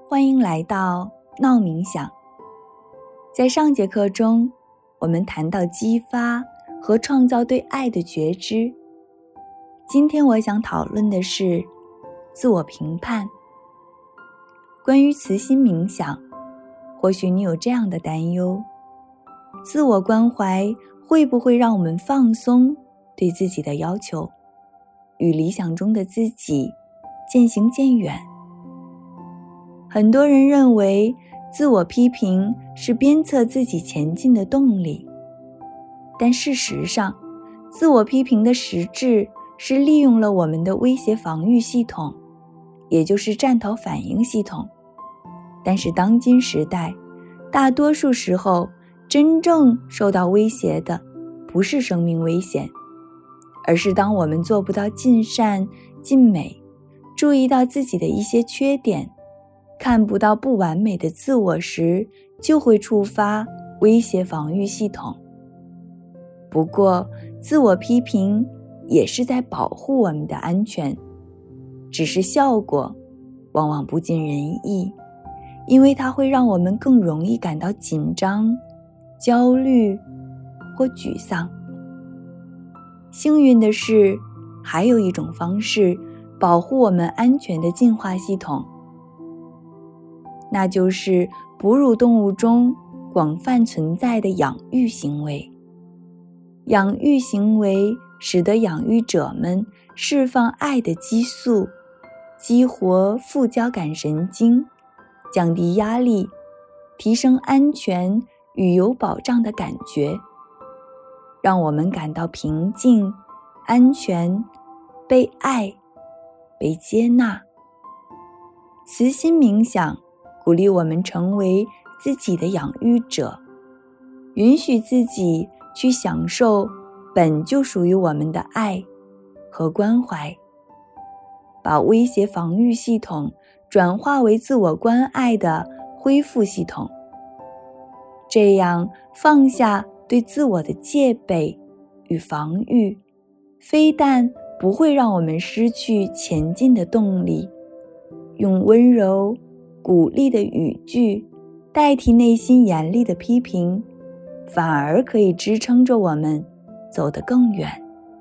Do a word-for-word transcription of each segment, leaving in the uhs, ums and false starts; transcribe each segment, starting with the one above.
欢迎来到闹冥想。在上节课中，我们谈到激发和创造对爱的觉知。今天我想讨论的是自我评判。关于慈心冥想，或许你有这样的担忧：自我关怀会不会让我们放松对自己的要求，与理想中的自己渐行渐远？很多人认为自我批评是鞭策自己前进的动力，但事实上，自我批评的实质是利用了我们的威胁防御系统，也就是战逃反应系统。但是当今时代，大多数时候真正受到威胁的不是生命危险，而是当我们做不到尽善尽美，注意到自己的一些缺点，看不到不完美的自我时，就会触发威胁防御系统。不过，自我批评也是在保护我们的安全，只是效果往往不尽人意，因为它会让我们更容易感到紧张、焦虑或沮丧。幸运的是，还有一种方式保护我们安全的进化系统，那就是哺乳动物中广泛存在的养育行为。养育行为使得养育者们释放爱的激素，激活副交感神经，降低压力，提升安全与有保障的感觉，让我们感到平静、安全、被爱、被接纳。慈心冥想鼓励我们成为自己的养育者，允许自己去享受本就属于我们的爱和关怀，把威胁防御系统转化为自我关爱的恢复系统。这样放下对自我的戒备与防御，非但不会让我们失去前进的动力，用温柔鼓励的语句代替内心严厉的批评，反而可以支撑着我们走得更远。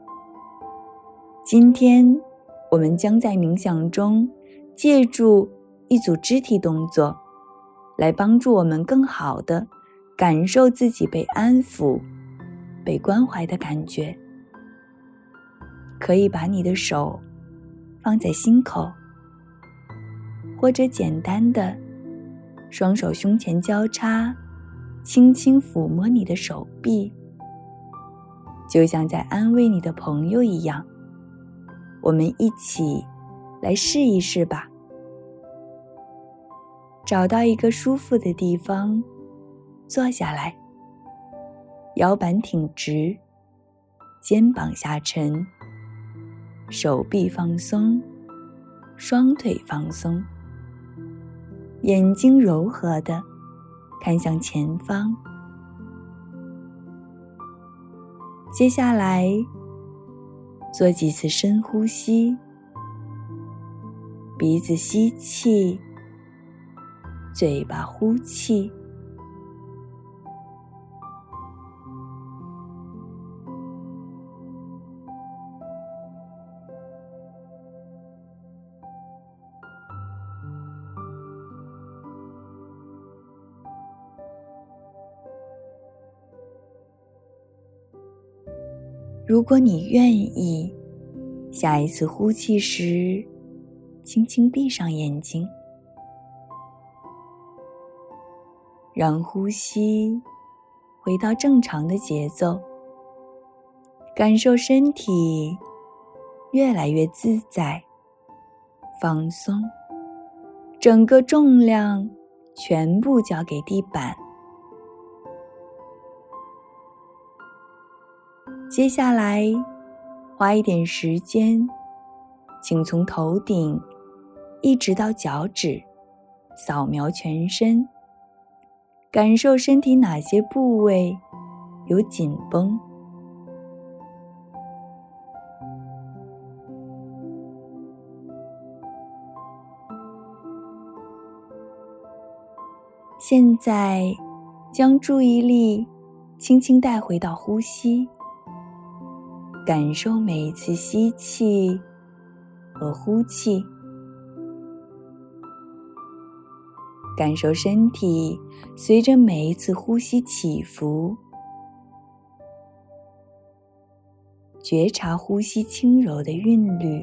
今天我们将在冥想中借助一组肢体动作，来帮助我们更好地感受自己被安抚、被关怀的感觉。可以把你的手放在心口，或者简单的双手胸前交叉，轻轻抚摸你的手臂，就像在安慰你的朋友一样。我们一起来试一试吧。找到一个舒服的地方，坐下来，腰板挺直，肩膀下沉，手臂放松，双腿放松，眼睛柔和地看向前方。接下来做几次深呼吸，鼻子吸气，嘴巴呼气。如果你愿意，下一次呼气时，轻轻闭上眼睛，让呼吸回到正常的节奏，感受身体越来越自在、放松，整个重量全部交给地板。接下来花一点时间，请从头顶一直到脚趾扫描全身，感受身体哪些部位有紧绷。 现在将注意力轻轻带回到呼吸，感受每一次吸气和呼气，感受身体随着每一次呼吸起伏，觉察呼吸轻柔的韵律。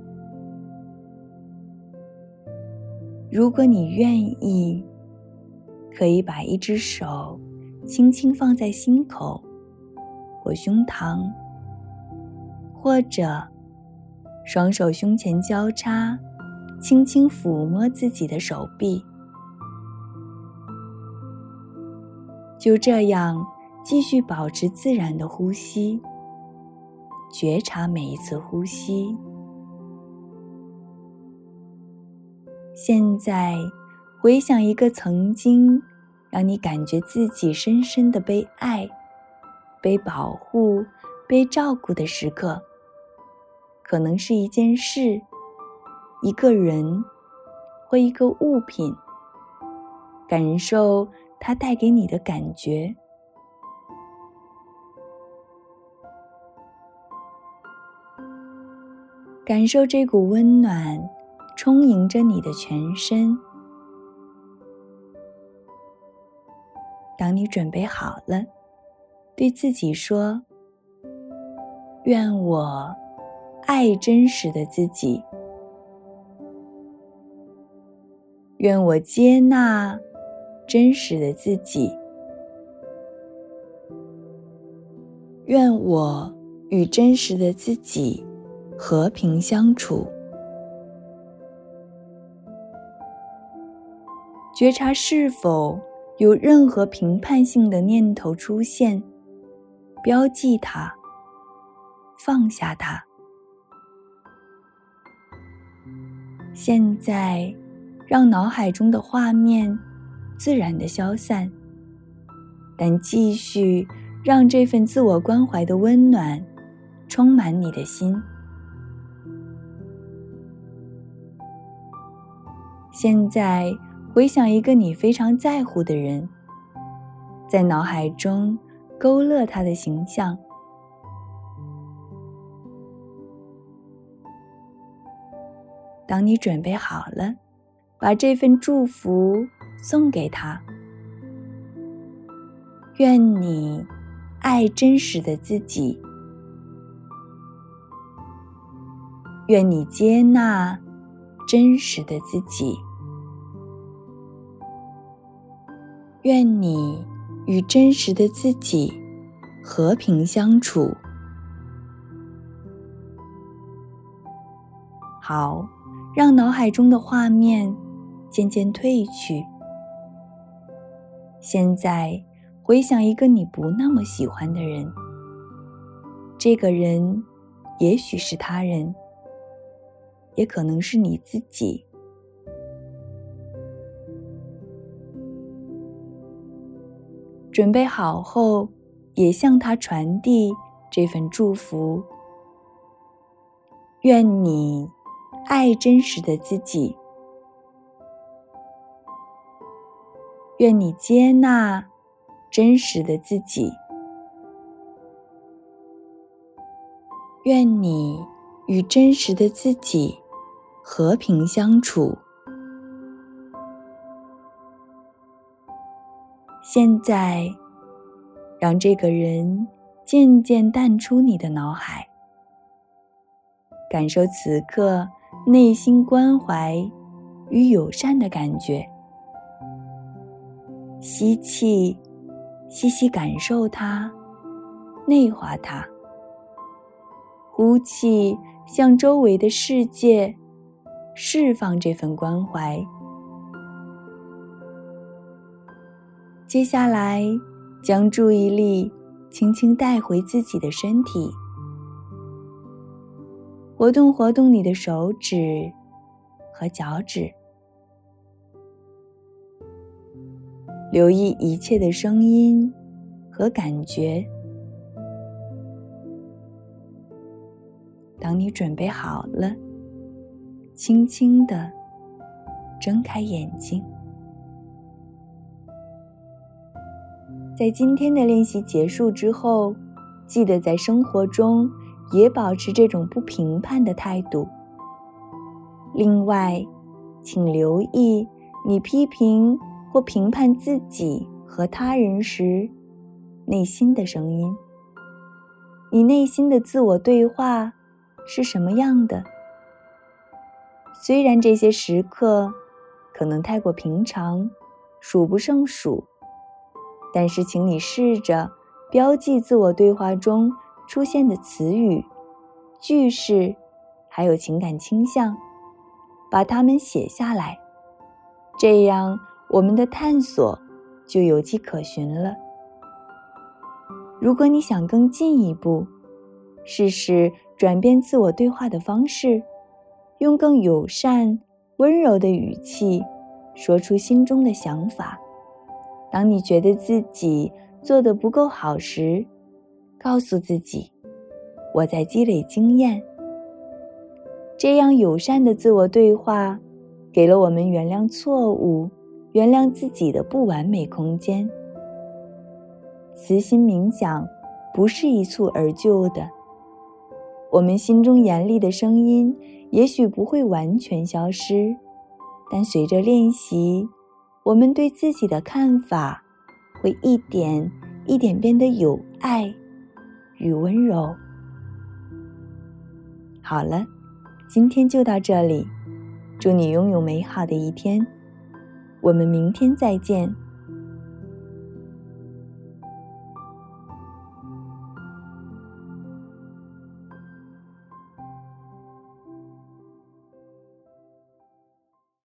如果你愿意，可以把一只手轻轻放在心口或胸膛，或者双手胸前交叉，轻轻抚摸自己的手臂。就这样继续保持自然的呼吸，觉察每一次呼吸。现在回想一个曾经让你感觉自己深深的被爱、被保护、被照顾的时刻，可能是一件事、一个人或一个物品，感受它带给你的感觉。感受这股温暖充盈着你的全身。当你准备好了，对自己说：愿我爱真实的自己，愿我接纳真实的自己，愿我与真实的自己和平相处。觉察是否有任何评判性的念头出现，标记它，放下它。现在让脑海中的画面自然地消散，但继续让这份自我关怀的温暖充满你的心。现在回想一个你非常在乎的人，在脑海中勾勒他的形象。当你准备好了，把这份祝福送给他。愿你爱真实的自己，愿你接纳真实的自己，愿你与真实的自己和平相处。好，让脑海中的画面渐渐褪去。现在回想一个你不那么喜欢的人，这个人也许是他人，也可能是你自己。准备好后，也向他传递这份祝福。愿你爱真实的自己，愿你接纳真实的自己，愿你与真实的自己和平相处。现在，让这个人渐渐淡出你的脑海，感受此刻内心关怀与友善的感觉。吸气，细细感受它，内化它；呼气，向周围的世界释放这份关怀。接下来，将注意力轻轻带回自己的身体，活动活动你的手指和脚趾，留意一切的声音和感觉。当你准备好了，轻轻地睁开眼睛。 在今天的练习结束之后，记得在生活中也保持这种不评判的态度。另外，请留意你批评或评判自己和他人时，内心的声音。你内心的自我对话是什么样的？虽然这些时刻可能太过平常，数不胜数，但是请你试着标记自我对话中出现的词语、句式，还有情感倾向，把它们写下来，这样我们的探索就有迹可循了。如果你想更进一步，试试转变自我对话的方式，用更友善、温柔的语气说出心中的想法。当你觉得自己做得不够好时，告诉自己，我在积累经验。这样友善的自我对话，给了我们原谅错误、原谅自己的不完美空间。慈心冥想不是一蹴而就的，我们心中严厉的声音也许不会完全消失，但随着练习，我们对自己的看法会一点一点变得有爱与温柔。好了，今天就到这里，祝你拥有美好的一天，我们明天再见。